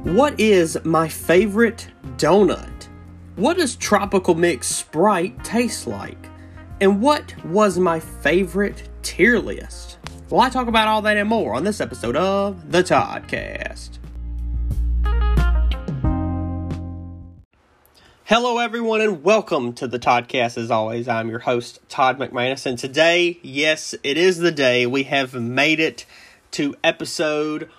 What is my favorite donut? What does Tropical Mix Sprite taste like? And what was my favorite tier list? Well, I talk about all that and more on this episode of The Toddcast. Hello, everyone, and welcome to The Toddcast. As always, I'm your host, Todd McManus, and today, yes, it is the day we have made it to episode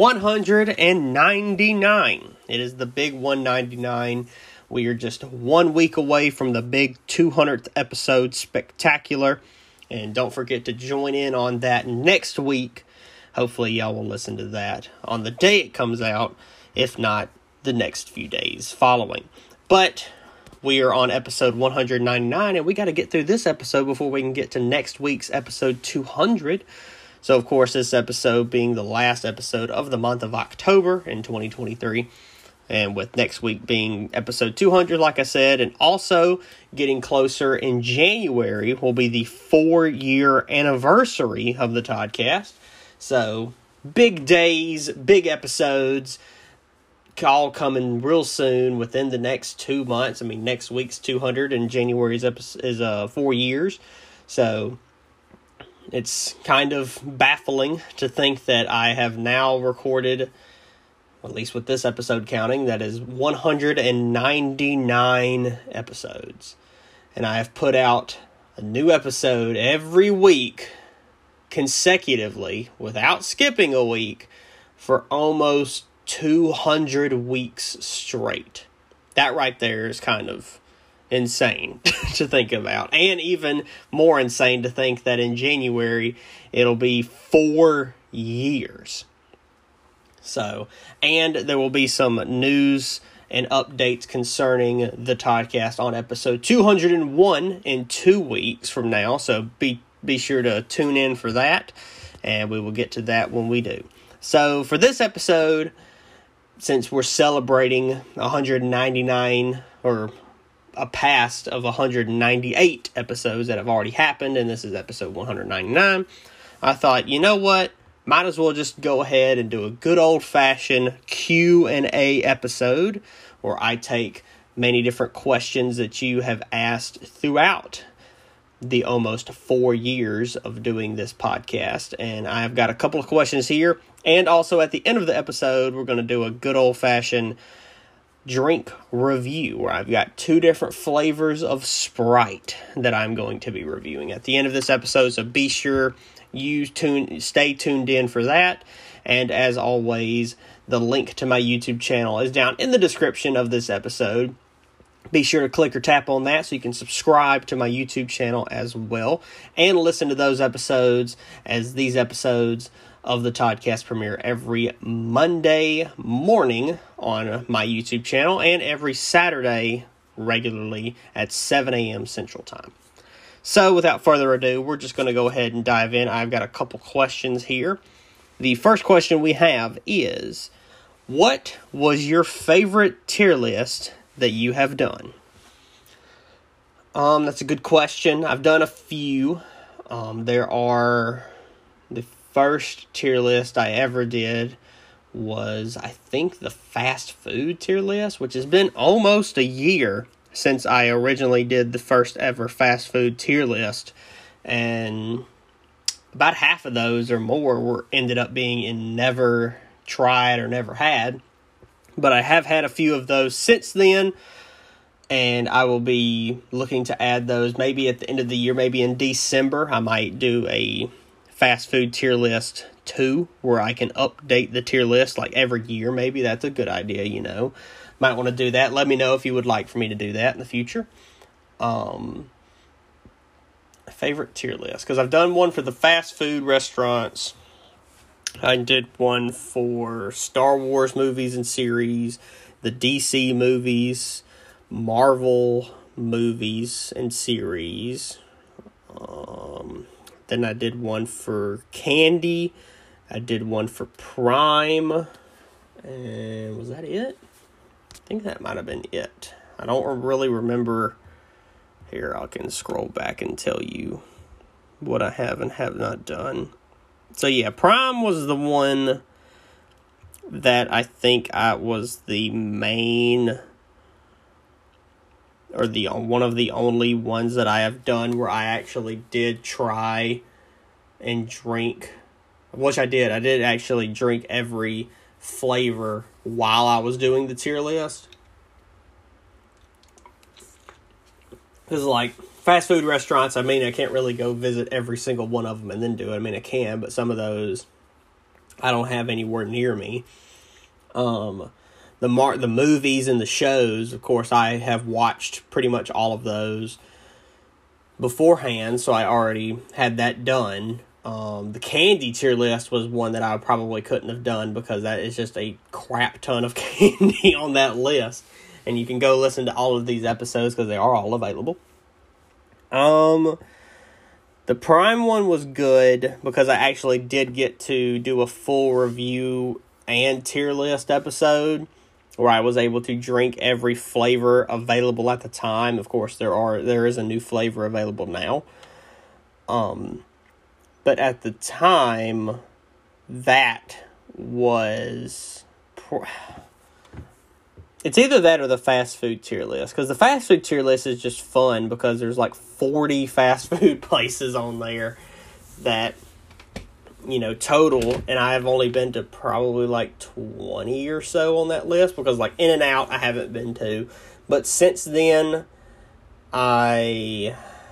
199. It is the big 199. We are just 1 week away from the big 200th episode spectacular. And don't forget to join in on that next week. Hopefully y'all will listen to that on the day it comes out, if not the next few days following. But we are on episode 199, and we got to get through this episode before we can get to next week's episode 200. So, of course, this episode being the last episode of the month of October in 2023. And with next week being episode 200, like I said, and also getting closer in January will be the 4-year anniversary of the Toddcast. So, big days, big episodes, all coming real soon within the next 2 months. I mean, next week's 200 and January's is 4 years. So, it's kind of baffling to think that I have now recorded, at least with this episode counting, that is 199 episodes. And I have put out a new episode every week consecutively without skipping a week for almost 200 weeks straight. That right there is kind of insane to think about, and even more insane to think that in January it'll be 4 years. So, and there will be some news and updates concerning the Toddcast on episode 201 in 2 weeks from now, so be sure to tune in for that, and we will get to that when we do. So for this episode, since we're celebrating 199 or a past of 198 episodes that have already happened, and this is episode 199, I thought, you know what? Might as well just go ahead and do a good old-fashioned Q&A episode where I take many different questions that you have asked throughout the almost 4 years of doing this podcast. And I've got a couple of questions here. And also at the end of the episode, we're going to do a good old-fashioned drink review where I've got 2 different flavors of Sprite that I'm going to be reviewing at the end of this episode. So be sure you stay tuned in for that. And as always, the link to my YouTube channel is down in the description of this episode. Be sure to click or tap on that so you can subscribe to my YouTube channel as well and listen to those episodes, as these episodes of the Toddcast premiere every Monday morning on my YouTube channel and every Saturday regularly at 7 a.m. Central Time. So without further ado, we're just going to go ahead and dive in. I've got a couple questions here. The first question we have is, what was your favorite tier list that you have done? That's a good question. I've done a few. There are the first tier list I ever did was, I think, the fast food tier list, which has been almost a year since I originally did the first ever fast food tier list. And about half of those or more ended up being in never tried or never had. But I have had a few of those since then, and I will be looking to add those maybe at the end of the year, maybe in December. I might do a fast food tier list 2 where I can update the tier list like every year. Maybe that's a good idea, you know. Might want to do that. Let me know if you would like for me to do that in the future. Favorite tier list, because I've done one for the fast food restaurants. I did one for Star Wars movies and series, the DC movies, Marvel movies and series. Then I did one for candy. I did one for Prime. And was that it? I think that might have been it. I don't really remember. Here, I can scroll back and tell you what I have and have not done. So yeah, Prime was the one that I think I was the main, or one of the only ones that I have done where I actually did try and drink, which I did. I did actually drink every flavor while I was doing the tier list. Because, like, fast food restaurants, I mean, I can't really go visit every single one of them and then do it. I mean, I can, but some of those I don't have anywhere near me. The movies and the shows, of course, I have watched pretty much all of those beforehand, so I already had that done. The candy tier list was one that I probably couldn't have done because that is just a crap ton of candy on that list. And you can go listen to all of these episodes because they are all available. The Prime one was good because I actually did get to do a full review and tier list episode where I was able to drink every flavor available at the time. Of course, there is a new flavor available now. But at the time, that was... It's either that or the fast food tier list. Because the fast food tier list is just fun because there's like 40 fast food places on there that, total. And I've only been to probably like 20 or so on that list. Because like In-N-Out I haven't been to. But since then, I've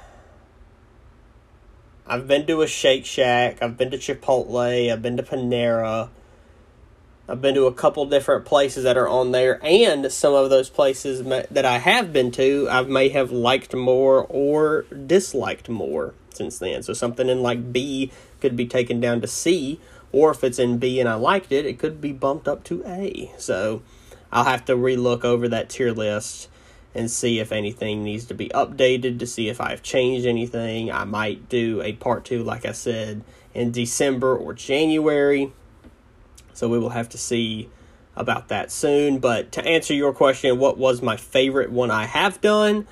been to a Shake Shack. I've been to Chipotle. I've been to Panera. I've been to a couple different places that are on there, and some of those places that I have been to, I may have liked more or disliked more since then. So something in like B could be taken down to C, or if it's in B and I liked it, it could be bumped up to A. So I'll have to relook over that tier list and see if anything needs to be updated, to see if I've changed anything. I might do a part 2, like I said, in December or January. So we will have to see about that soon. But to answer your question, what was my favorite one I have done?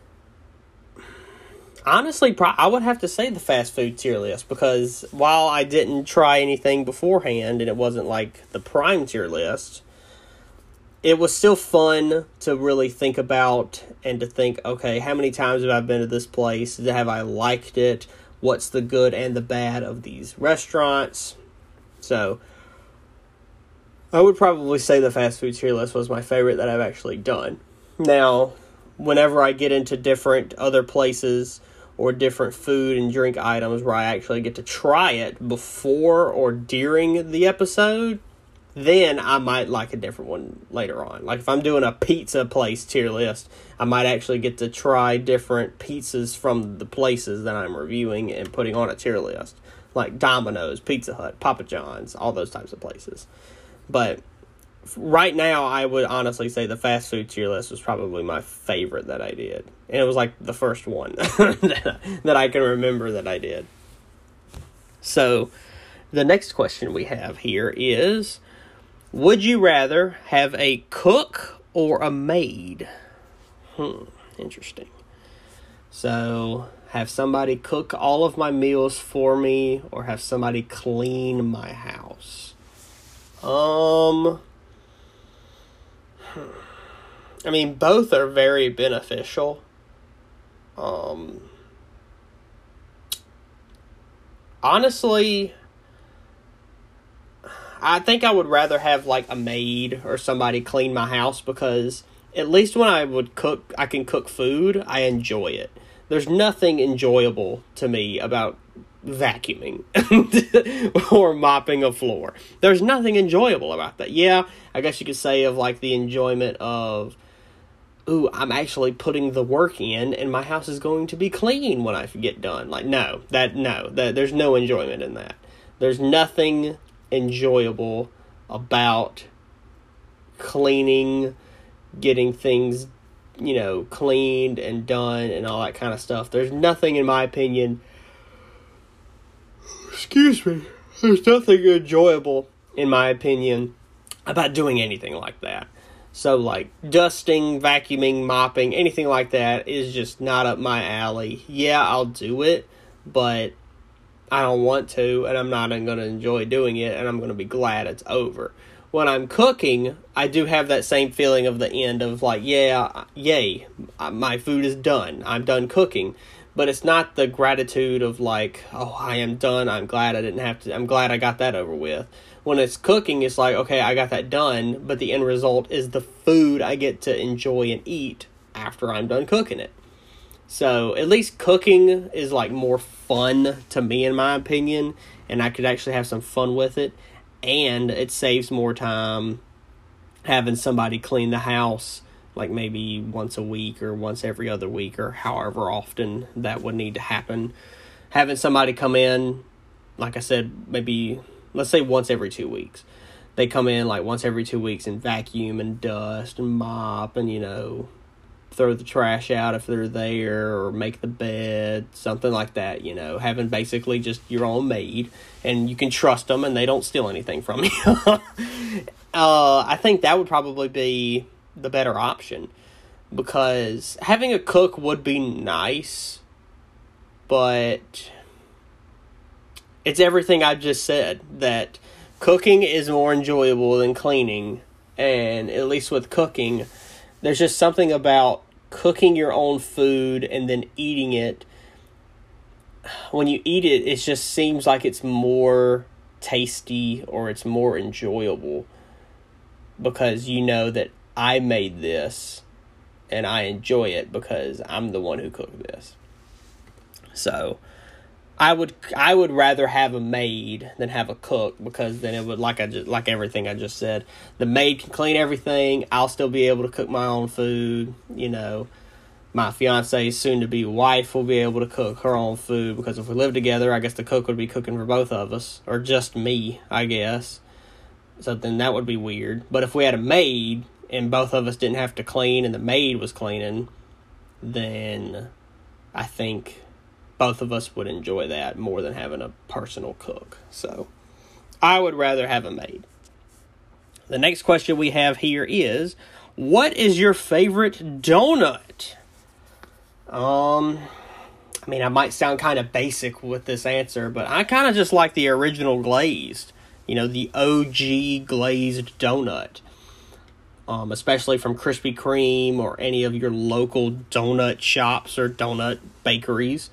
Honestly, I would have to say the fast food tier list. Because while I didn't try anything beforehand, and it wasn't like the Prime tier list, it was still fun to really think about and to think, okay, how many times have I been to this place? Have I liked it? What's the good and the bad of these restaurants? So I would probably say the fast food tier list was my favorite that I've actually done. Now, whenever I get into different other places or different food and drink items where I actually get to try it before or during the episode, then I might like a different one later on. Like if I'm doing a pizza place tier list, I might actually get to try different pizzas from the places that I'm reviewing and putting on a tier list. Like Domino's, Pizza Hut, Papa John's, all those types of places. But right now, I would honestly say the fast food tier list was probably my favorite that I did. And it was like the first one that I can remember that I did. So, the next question we have here is, would you rather have a cook or a maid? Interesting. So, have somebody cook all of my meals for me or have somebody clean my house? I mean, both are very beneficial. Honestly, I think I would rather have like a maid or somebody clean my house because at least when I would cook, I can cook food, I enjoy it. There's nothing enjoyable to me about vacuuming or mopping a floor. There's nothing enjoyable about that. Yeah, I guess you could say of like the enjoyment of, ooh, I'm actually putting the work in and my house is going to be clean when I get done. Like, no, there's no enjoyment in that. There's nothing enjoyable about cleaning, getting things, cleaned and done and all that kind of stuff. There's nothing, in my opinion, there's nothing enjoyable, in my opinion, about doing anything like that. So, like, dusting, vacuuming, mopping, anything like that is just not up my alley. Yeah, I'll do it, but I don't want to, and I'm not going to enjoy doing it, and I'm going to be glad it's over. when I'm cooking, I do have that same feeling of the end of like, yeah, yay, my food is done. I'm done cooking. But it's not the gratitude of like, oh, I am done. I'm glad I got that over with. When it's cooking, it's like, okay, I got that done, but the end result is the food I get to enjoy and eat after I'm done cooking it. So at least cooking is like more fun to me, in my opinion, and I could actually have some fun with it. And it saves more time having somebody clean the house, like maybe once a week or once every other week or however often that would need to happen. Having somebody come in, like I said, maybe, let's say once every 2 weeks. They come in like once every 2 weeks and vacuum and dust and mop and, throw the trash out if they're there, or make the bed, something like that, having basically just your own maid, and you can trust them and they don't steal anything from you. I think that would probably be the better option, because having a cook would be nice, but it's everything I just said, that cooking is more enjoyable than cleaning. And at least with cooking, there's just something about cooking your own food and then eating it. When you eat it, it just seems like it's more tasty, or it's more enjoyable, because you know that I made this and I enjoy it because I'm the one who cooked this. So I would rather have a maid than have a cook, because then it would, like everything I just said, the maid can clean everything. I'll still be able to cook my own food. My fiance's soon-to-be wife will be able to cook her own food, because if we live together, I guess the cook would be cooking for both of us, or just me, I guess. So then that would be weird. But if we had a maid and both of us didn't have to clean and the maid was cleaning, then I think both of us would enjoy that more than having a personal cook. So I would rather have a maid. The next question we have here is, what is your favorite donut? I might sound kind of basic with this answer, but I kind of just like the original glazed. The OG glazed donut. Especially from Krispy Kreme or any of your local donut shops or donut bakeries.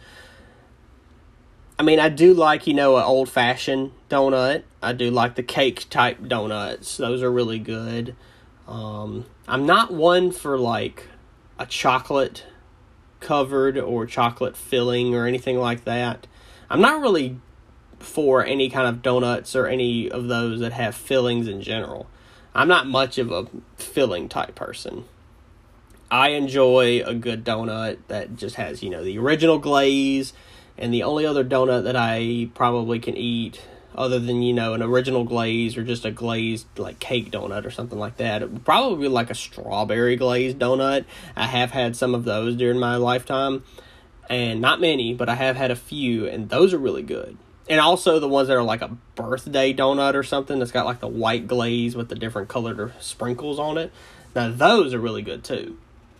I do like, an old-fashioned donut. I do like the cake-type donuts. Those are really good. I'm not one for, like, a chocolate-covered or chocolate filling or anything like that. I'm not really for any kind of donuts or any of those that have fillings in general. I'm not much of a filling-type person. I enjoy a good donut that just has, the original glaze. And the only other donut that I probably can eat, other than, an original glaze or just a glazed, like, cake donut or something like that, it would probably be like a strawberry glazed donut. I have had some of those during my lifetime. And not many, but I have had a few, and those are really good. And also the ones that are like a birthday donut or something that's got, like, the white glaze with the different colored sprinkles on it. Now, those are really good, too.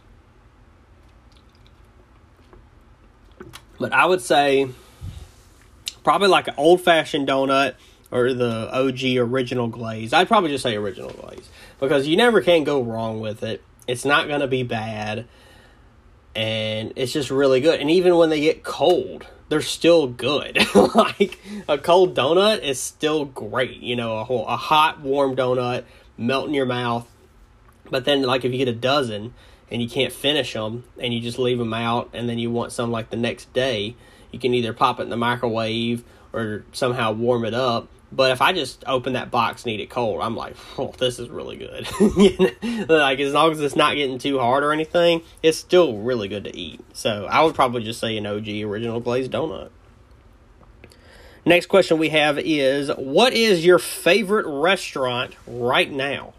But I would say probably like an old-fashioned donut or the OG original glaze. I'd probably just say original glaze, because you never can go wrong with it. It's not going to be bad, and it's just really good. And even when they get cold, they're still good. Like, a cold donut is still great. A hot, warm donut, melt in your mouth. But then, like, if you get a dozen and you can't finish them, and you just leave them out, and then you want some like the next day, you can either pop it in the microwave or somehow warm it up. But if I just open that box and eat it cold, I'm like, oh, this is really good. Like, as long as it's not getting too hard or anything, it's still really good to eat. So I would probably just say an OG original glazed donut. Next question we have is, what is your favorite restaurant right now?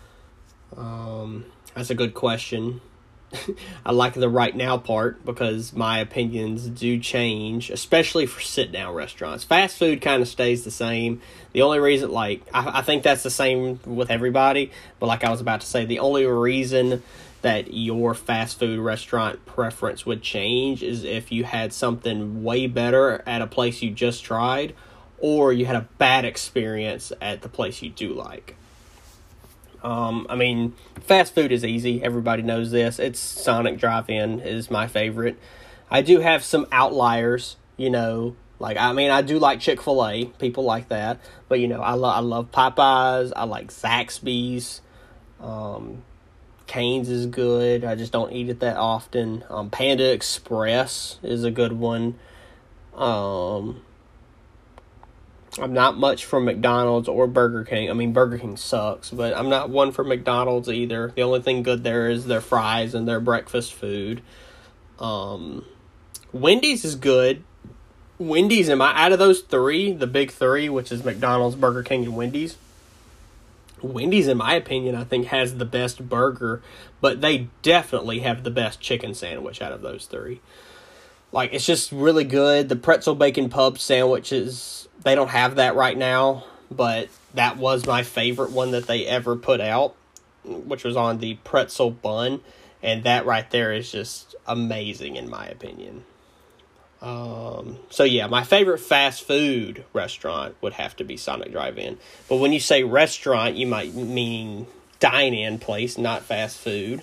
That's a good question. I like the right now part, because my opinions do change, especially for sit-down restaurants. Fast food kind of stays the same. The only reason, I think that's the same with everybody, but like I was about to say, the only reason that your fast food restaurant preference would change is if you had something way better at a place you just tried, or you had a bad experience at the place you do like. I mean, fast food is easy. Everybody knows this. It's Sonic Drive-In is my favorite. I do have some outliers, like, I mean, I do like Chick-fil-A. People like that. But, I love Popeyes. I like Zaxby's. Cane's is good. I just don't eat it that often. Panda Express is a good one. I'm not much for McDonald's or Burger King. I mean, Burger King sucks, but I'm not one for McDonald's either. The only thing good there is their fries and their breakfast food. Wendy's is good. Wendy's, out of those three, the big three, which is McDonald's, Burger King, and Wendy's, in my opinion, I think has the best burger, but they definitely have the best chicken sandwich out of those three. Like, it's just really good. The pretzel bacon pub sandwiches, they don't have that right now, but that was my favorite one that they ever put out, which was on the pretzel bun, and that right there is just amazing in my opinion. So yeah, my favorite fast food restaurant would have to be Sonic Drive-In. But when you say restaurant, you might mean dine-in place, not fast food.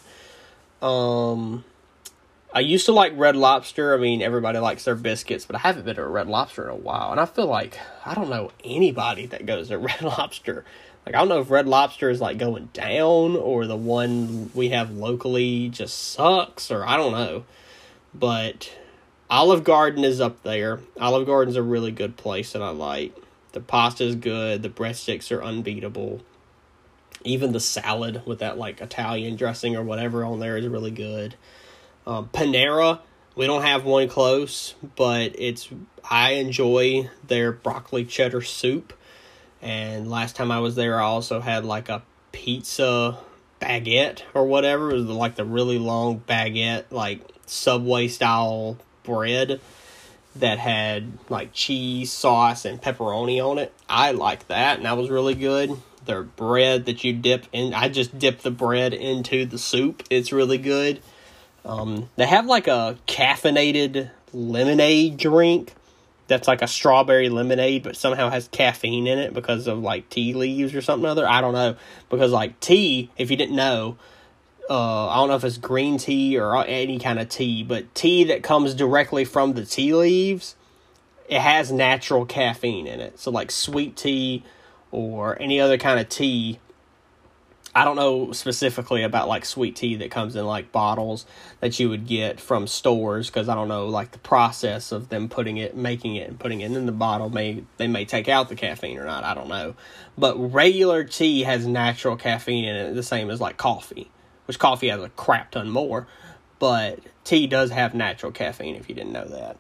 I used to like Red Lobster. I mean, everybody likes their biscuits, but I haven't been to a Red Lobster in a while. And I feel like I don't know anybody that goes to Red Lobster. Like, I don't know if Red Lobster is, like, going down or the one we have locally just sucks, or I don't know. But Olive Garden is up there. Olive Garden's a really good place that I like. The pasta is good. The breadsticks are unbeatable. Even the salad with that, like, Italian dressing or whatever on there is really good. Panera, we don't have one close, but I enjoy their broccoli cheddar soup. And last time I was there, I also had like a pizza baguette or whatever. It was like the really long baguette, like Subway style bread that had like cheese, sauce, and pepperoni on it. I like that, and that was really good. Their bread that you dip in, I just dip the bread into the soup. It's really good. They have like a caffeinated lemonade drink that's like a strawberry lemonade, but somehow has caffeine in it because of like tea leaves or something other. I don't know. Because like tea, if you didn't know, I don't know if it's green tea or any kind of tea, but tea that comes directly from the tea leaves, it has natural caffeine in it. So like sweet tea or any other kind of tea, I don't know specifically about like sweet tea that comes in like bottles that you would get from stores, because I don't know like the process of them making it and putting it in the bottle. They may take out the caffeine or not, I don't know. But regular tea has natural caffeine in it, the same as like coffee, which coffee has a crap ton more, but tea does have natural caffeine if you didn't know that.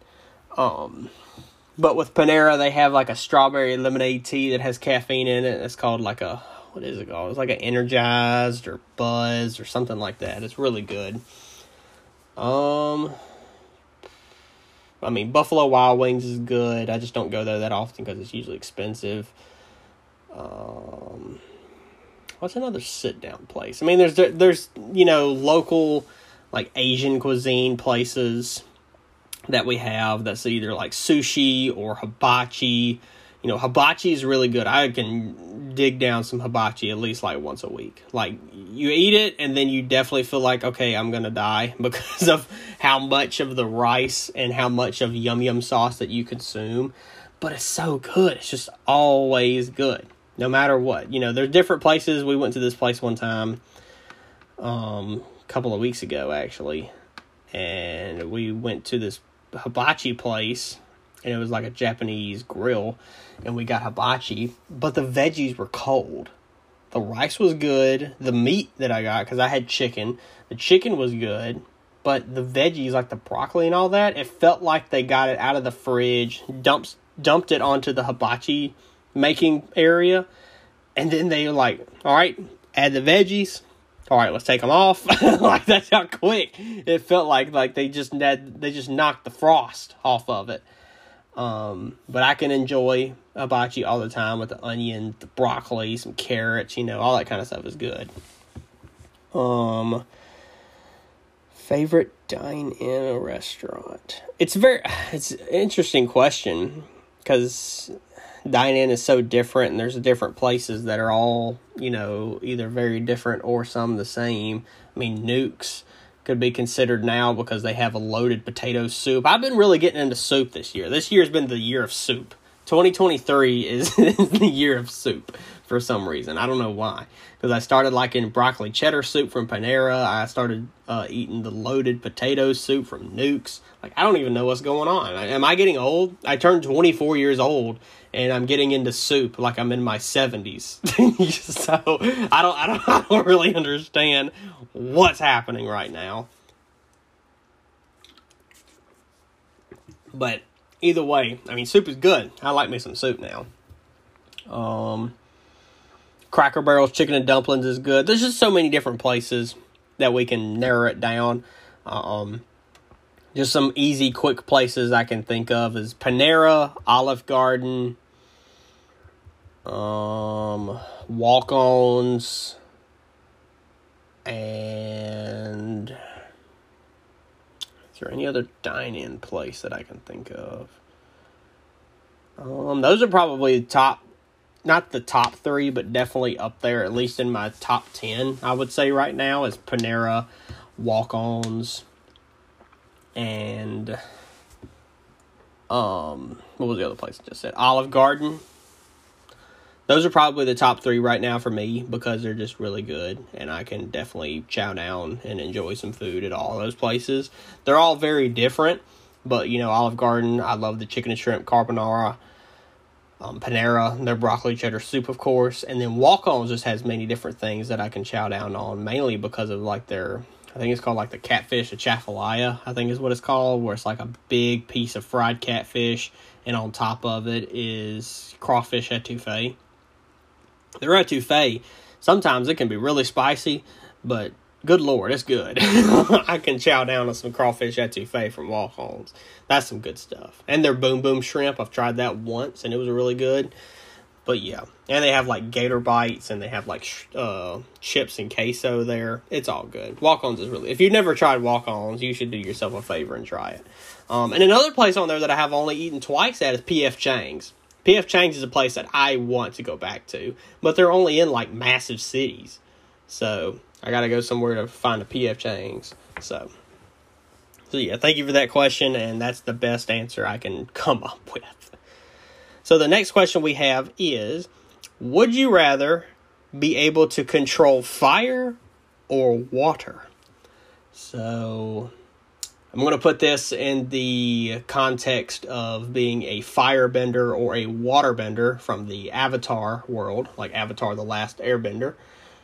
But with Panera, they have like a strawberry lemonade tea that has caffeine in it. It's called like what is it called? It's like an Energized or Buzz or something like that. It's really good. I mean, Buffalo Wild Wings is good. I just don't go there that often because it's usually expensive. What's another sit-down place? I mean, there's local like Asian cuisine places that we have that's either like sushi or hibachi. Hibachi is really good. I can dig down some hibachi at least like once a week. Like, you eat it and then you definitely feel like, okay, I'm going to die because of how much of the rice and how much of yum sauce that you consume. But it's so good. It's just always good, no matter what. There's different places. We went to this place one time, a couple of weeks ago, actually. And we went to this hibachi place, and it was like a Japanese grill, and we got hibachi, but the veggies were cold. The rice was good. The meat that I got, because I had chicken, the chicken was good, but the veggies, like the broccoli and all that, it felt like they got it out of the fridge, dumped it onto the hibachi making area, and then they were like, all right, add the veggies. All right, let's take them off. Like, that's how quick it felt like they just knocked the frost off of it. But I can enjoy hibachi all the time with the onion, the broccoli, some carrots, all that kind of stuff is good. Favorite dine-in restaurant? It's an interesting question, because dine-in is so different, and there's different places that are all, either very different or some the same. I mean, Nukes could be considered now because they have a loaded potato soup. I've been really getting into soup this year. This year's been the year of soup. 2023 is the year of soup for some reason. I don't know why. Because I started liking broccoli cheddar soup from Panera. I started eating the loaded potato soup from Nukes. Like, I don't even know what's going on. Am I getting old? I turned 24 years old, and I'm getting into soup like I'm in my 70s. So I don't really understand what's happening right now. But either way, I mean, soup is good. I like me some soup now. Cracker Barrel's chicken and dumplings is good. There's just so many different places that we can narrow it down. Just some easy, quick places I can think of is Panera, Olive Garden, Walk-Ons, and is there any other dine-in place that I can think of? Those are probably top, not the top 3, but definitely up there, at least in my top 10, I would say right now, is Panera, Walk-Ons, and what was the other place I just said? Olive Garden. Those are probably the top 3 right now for me because they're just really good, and I can definitely chow down and enjoy some food at all those places. They're all very different, but Olive Garden, I love the chicken and shrimp carbonara. Panera, their broccoli cheddar soup, of course, and then Walk-Ons just has many different things that I can chow down on, mainly because of like their, I think it's called like the catfish atchafalaya, I think is what it's called, where it's like a big piece of fried catfish, and on top of it is crawfish etouffee. The etouffee, sometimes it can be really spicy, but good Lord, it's good. I can chow down on some crawfish etouffee from Walk-Ons. That's some good stuff. And their Boom Boom Shrimp, I've tried that once, and it was really good. But yeah, and they have like gator bites, and they have like chips and queso there. It's all good. Walk-Ons is really, if you've never tried Walk-Ons, you should do yourself a favor and try it. And another place on there that I have only eaten twice at is P.F. Chang's. P.F. Chang's is a place that I want to go back to, but they're only in like massive cities. So I got to go somewhere to find a P.F. Chang's. So yeah, thank you for that question, and that's the best answer I can come up with. So the next question we have is, would you rather be able to control fire or water? So I'm going to put this in the context of being a firebender or a waterbender from the Avatar world, like Avatar: The Last Airbender.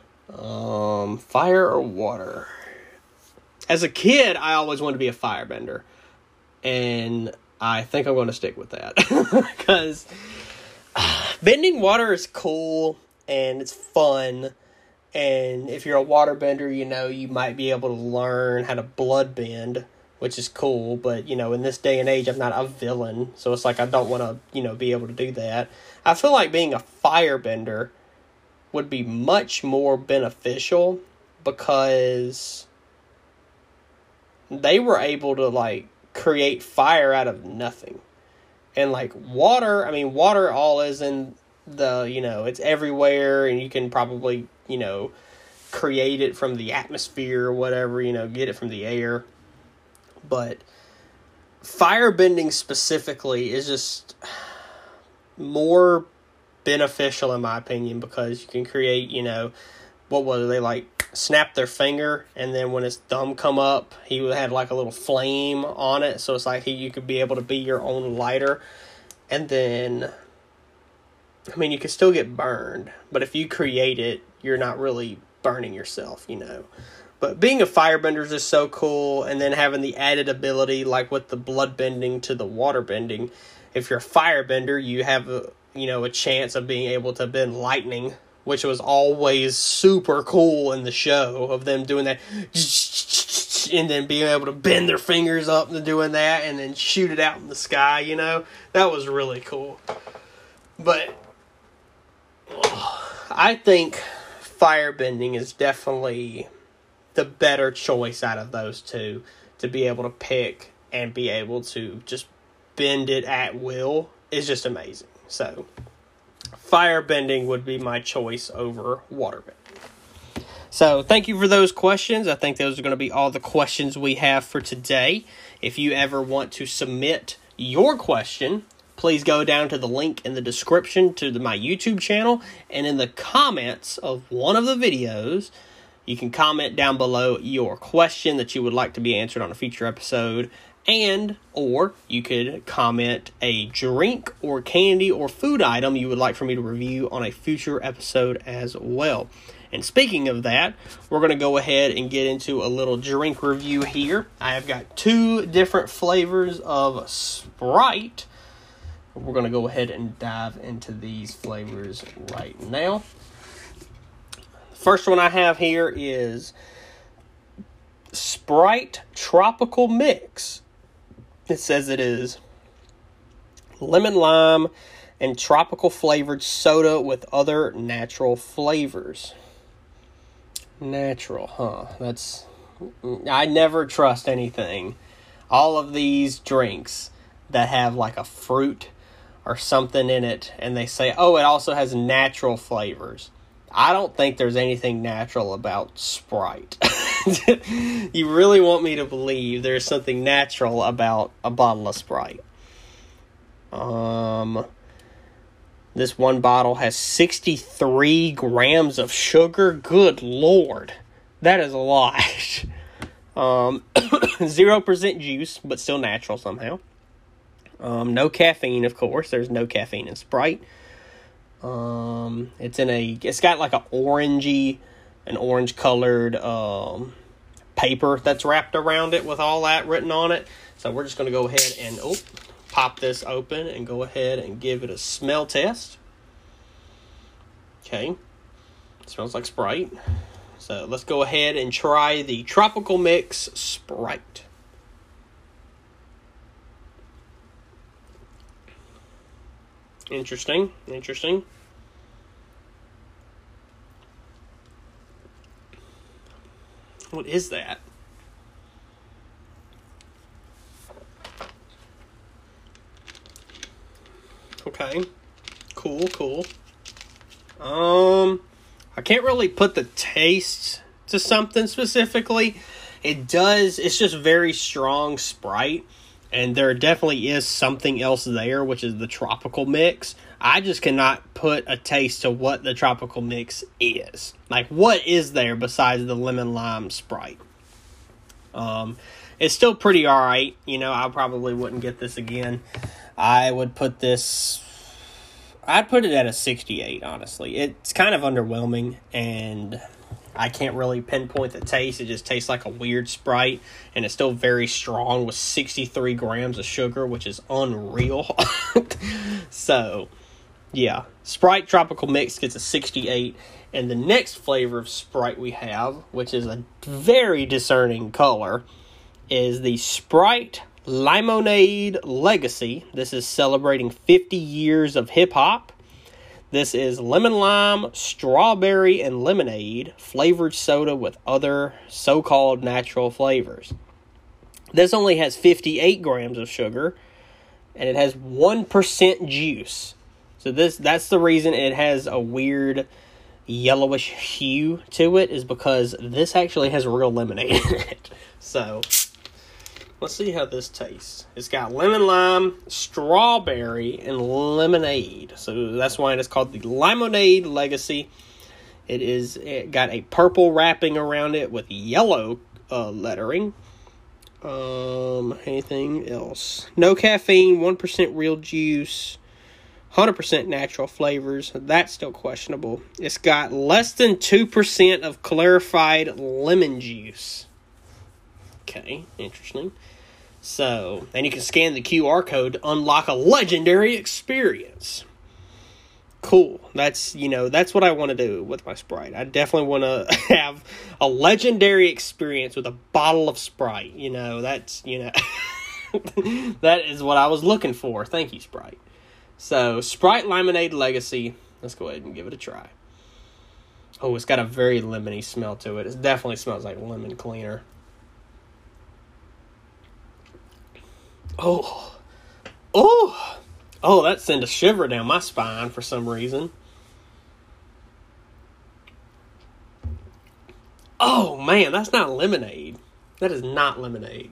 Fire or water? As a kid, I always wanted to be a firebender, and I think I'm going to stick with that because bending water is cool and it's fun. And if you're a waterbender, you might be able to learn how to blood bend, which is cool. But, in this day and age, I'm not a villain. So it's like I don't want to, be able to do that. I feel like being a firebender would be much more beneficial because they were able to, create fire out of nothing. And, water all is in the, it's everywhere, and you can probably, create it from the atmosphere or whatever, get it from the air. But firebending specifically is just more beneficial in my opinion because you can create, what was they snap their finger, and then when his thumb come up, he had a little flame on it, so it's you could be able to be your own lighter. And then, you could still get burned, but if you create it, you're not really burning yourself, But being a firebender is just so cool, and then having the added ability, with the blood bending to the water bending. If you're a firebender, you have a chance of being able to bend lightning, which was always super cool in the show of them doing that, and then being able to bend their fingers up and doing that, and then shoot it out in the sky, That was really cool. But I think firebending is definitely the better choice out of those two, to be able to pick and be able to just bend it at will is just amazing. So firebending would be my choice over waterbending. So thank you for those questions. I think those are going to be all the questions we have for today. If you ever want to submit your question, please go down to the link in the description to my YouTube channel, and in the comments of one of the videos, you can comment down below your question that you would like to be answered on a future episode, or you could comment a drink or candy or food item you would like for me to review on a future episode as well. And speaking of that, we're going to go ahead and get into a little drink review here. I have got 2 different flavors of Sprite. We're going to go ahead and dive into these flavors right now. The first one I have here is Sprite Tropical Mix. It says it is lemon lime and tropical flavored soda with other natural flavors. Natural, huh? I never trust anything. All of these drinks that have like a fruit or something in it, and they say, oh, it also has natural flavors. I don't think there's anything natural about Sprite. You really want me to believe there's something natural about a bottle of Sprite? This one bottle has 63 grams of sugar. Good Lord. That is a lot. 0% juice, but still natural somehow. No caffeine, of course. There's no caffeine in Sprite. It's got like an orange colored paper that's wrapped around it with all that written on it. So we're just going to go ahead and pop this open and go ahead and give it a smell test. Okay. It smells like Sprite. So let's go ahead and try the Tropical Mix Sprite. Interesting. What is that? Okay. Cool. I can't really put the taste to something specifically. It's just very strong Sprite, and there definitely is something else there, which is the Tropical Mix. I just cannot put a taste to what the Tropical Mix is. Like, what is there besides the lemon lime Sprite? It's still pretty alright. I probably wouldn't get this again. I'd put it at a 68, honestly. It's kind of underwhelming, and I can't really pinpoint the taste. It just tastes like a weird Sprite, and it's still very strong with 63 grams of sugar, which is unreal. So, yeah. Sprite Tropical Mix gets a 68, and the next flavor of Sprite we have, which is a very discerning color, is the Sprite Limonade Legacy. This is celebrating 50 years of hip-hop. This is lemon lime, strawberry, and lemonade flavored soda with other so-called natural flavors. This only has 58 grams of sugar, and it has 1% juice. So that's the reason it has a weird yellowish hue to it, is because this actually has real lemonade in it. So let's see how this tastes. It's got lemon lime, strawberry, and lemonade. So that's why it's called the Limonade Legacy. It got a purple wrapping around it with yellow lettering. Anything else? No caffeine, 1% real juice, 100% natural flavors. That's still questionable. It's got less than 2% of clarified lemon juice. Okay, interesting. So, and you can scan the QR code to unlock a legendary experience. Cool. That's what I want to do with my Sprite. I definitely want to have a legendary experience with a bottle of Sprite. That is what I was looking for. Thank you, Sprite. So, Sprite Limonade Legacy. Let's go ahead and give it a try. Oh, it's got a very lemony smell to it. It definitely smells like lemon cleaner. Oh, Oh, that sent a shiver down my spine for some reason. Oh, man, that's not lemonade. That is not lemonade.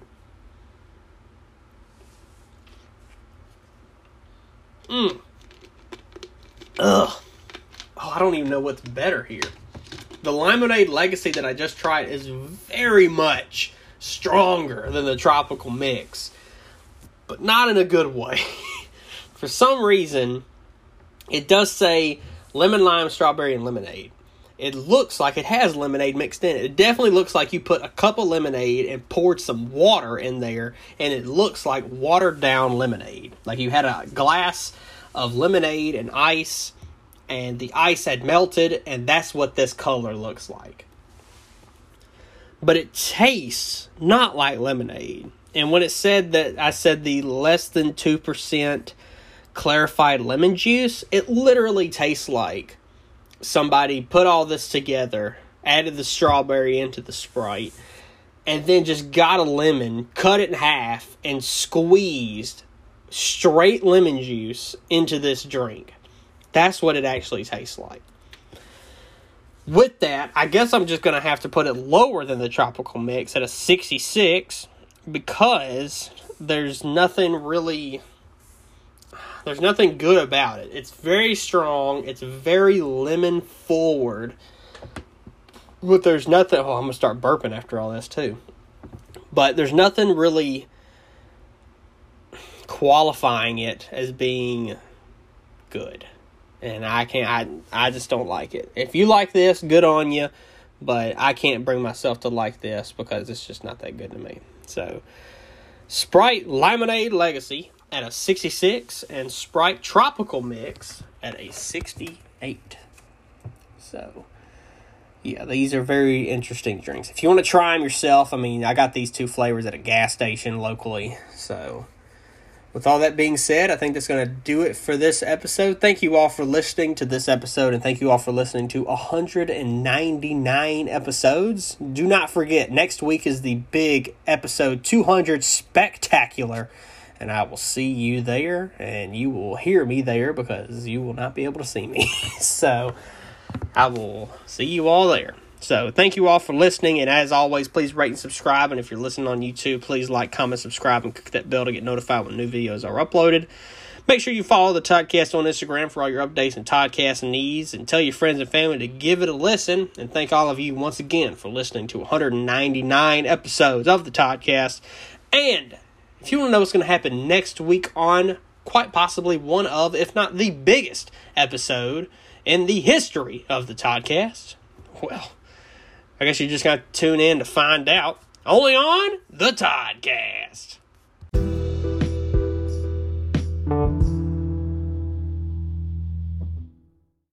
Ugh. Oh, I don't even know what's better here. The Limonade Legacy that I just tried is very much stronger than the Tropical Mix, but not in a good way. For some reason, it does say lemon, lime, strawberry, and lemonade. It looks like it has lemonade mixed in it. It definitely looks like you put a cup of lemonade and poured some water in there, and it looks like watered down lemonade. Like you had a glass of lemonade and ice, and the ice had melted, and that's what this color looks like. But it tastes not like lemonade. And when it said that, I said the less than 2% clarified lemon juice, it literally tastes like somebody put all this together, added the strawberry into the Sprite, and then just got a lemon, cut it in half, and squeezed straight lemon juice into this drink. That's what it actually tastes like. With that, I guess I'm just going to have to put it lower than the Tropical Mix at a 66, because there's nothing good about it. It's very strong. It's very lemon forward. But there's nothing... Oh, I'm going to start burping after all this, too. But there's nothing really qualifying it as being good. And I just don't like it. If you like this, good on you. But I can't bring myself to like this because it's just not that good to me. So, Sprite Limonade Legacy at a 66, and Sprite Tropical Mix at a 68. So, yeah, these are very interesting drinks. If you want to try them yourself, I mean, I got these two flavors at a gas station locally. So, with all that being said, I think that's going to do it for this episode. Thank you all for listening to this episode, and thank you all for listening to 199 episodes. Do not forget, next week is the big episode 200 spectacular. And I will see you there, and you will hear me there because you will not be able to see me. So, I will see you all there. So, thank you all for listening, and as always, please rate and subscribe. And if you're listening on YouTube, please like, comment, subscribe, and click that bell to get notified when new videos are uploaded. Make sure you follow the Toddcast on Instagram for all your updates and Toddcast needs, and tell your friends and family to give it a listen. And thank all of you once again for listening to 199 episodes of the Toddcast. And if you want to know what's going to happen next week on quite possibly one of, if not the biggest episode in the history of the Toddcast, well, I guess you just got to tune in to find out. Only on the Toddcast.